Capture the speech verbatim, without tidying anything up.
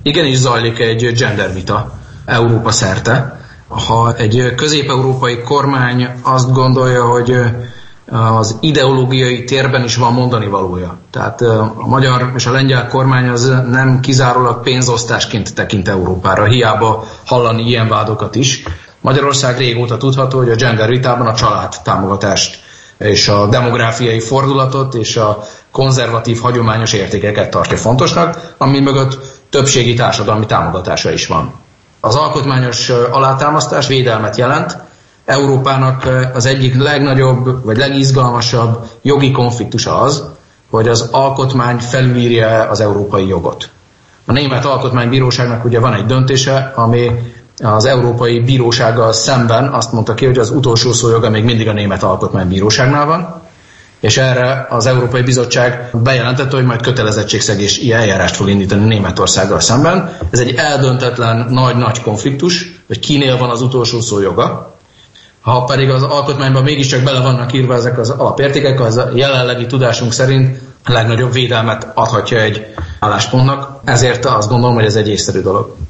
igenis zajlik egy gender vita Európa szerte. Ha egy közép-európai kormány azt gondolja, hogy az ideológiai térben is van mondani valója. Tehát a magyar és a lengyel kormány az nem kizárólag pénzosztásként tekint Európára, hiába hallani ilyen vádokat is. Magyarország régóta tudható, hogy a gender vitában a család támogatást és a demográfiai fordulatot és a konzervatív, hagyományos értékeket tartja fontosnak, ami mögött többségi társadalmi támogatása is van. Az alkotmányos alátámasztás védelmet jelent. Európának az egyik legnagyobb vagy legizgalmasabb jogi konfliktusa az, hogy az alkotmány felülírja az európai jogot. A Német Alkotmánybíróságnak ugye van egy döntése, ami az Európai Bírósággal szemben azt mondta ki, hogy az utolsó szó joga még mindig a Német Alkotmánybíróságnál van, és erre az Európai Bizottság bejelentette, hogy majd kötelezettségszegési eljárást fog indítani Németországgal szemben. Ez egy eldöntetlen nagy-nagy konfliktus, hogy kinél van az utolsó szó joga. Ha pedig az alkotmányban mégiscsak bele vannak írva ezek az alapértékek, az a jelenlegi tudásunk szerint a legnagyobb védelmet adhatja egy álláspontnak. Ezért azt gondolom, hogy ez egy észszerű dolog.